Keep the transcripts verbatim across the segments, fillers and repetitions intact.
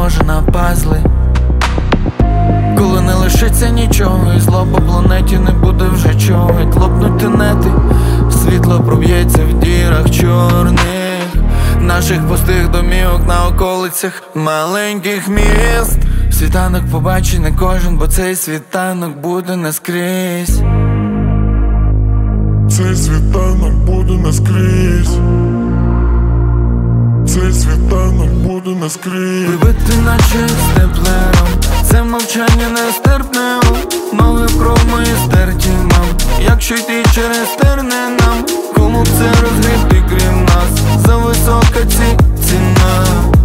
схоже на пазли. Коли не лишиться нічого, і зло по планеті не буде вже чого. І лопнуть тенети, світло проб'ється в дірах чорних наших пустих домівок на околицях маленьких міст. Світанок побачить не кожен, бо цей світанок буде не скрізь. Цей світанок буде не скрізь. Цей світанок буде не скрізь. Прибити наче степлером, це мовчання нестерпне. Ноги в кров мої стерті, мам. Якщо йти через терни нам, кому б це розгрібти крім нас? За висока ці ціна.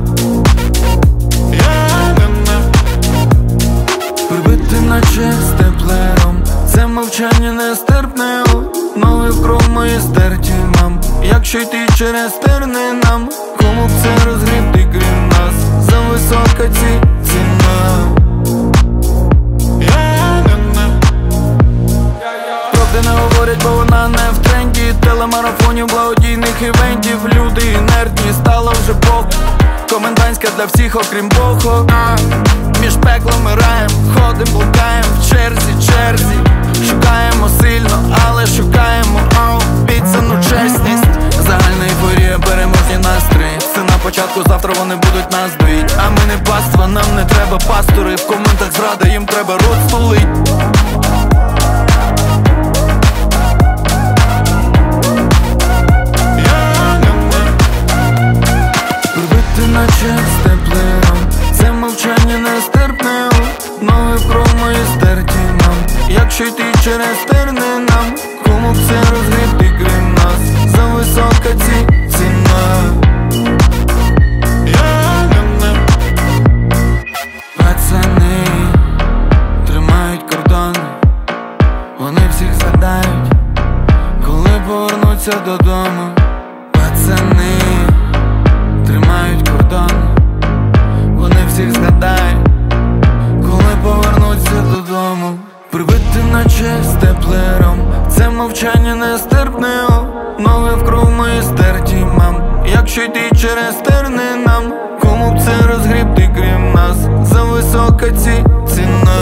Прибити наче степлером, це мовчання нестерпне. Ноги в кров мої стерті, мам. Якщо йти через терни нам, кому б це розгрібти крім нас? За висока ці ціна. Правди не говорять, бо вона не в тренді. Телемарафонів, благодійних івентів. Люди інертні, стало вже Бог. Комендантська для всіх, окрім Боху. Між пеклом і раєм ходим, блукаєм в черзі, черзі. Шукаємо сильно, але шукаємо ау, піцану чесність. Загальна ейфорія, переможні настрої. Це на початку, завтра вони будуть нас доїть. А ми не паства, нам не треба пастори. В коментах зрада, їм треба рот столить. Прибити наче степлером, це мовчання нестерпне. Ноги в кров мої стерті, мам. Якщо йти через терни нам, кому б це розгрібти крім нас? За висока ці ціна. Пацани тримають кордон, вони всіх згадають, коли повернуться додому. Пацани тримають кордон, вони всіх згадають, коли повернуться додому. Прибити наче степлером, це мовчання нестерпне. Ноги в кров мої стерті, мам. Якщо йти через терни нам, кому б це розгрібти крім нас? За висока ці ціна.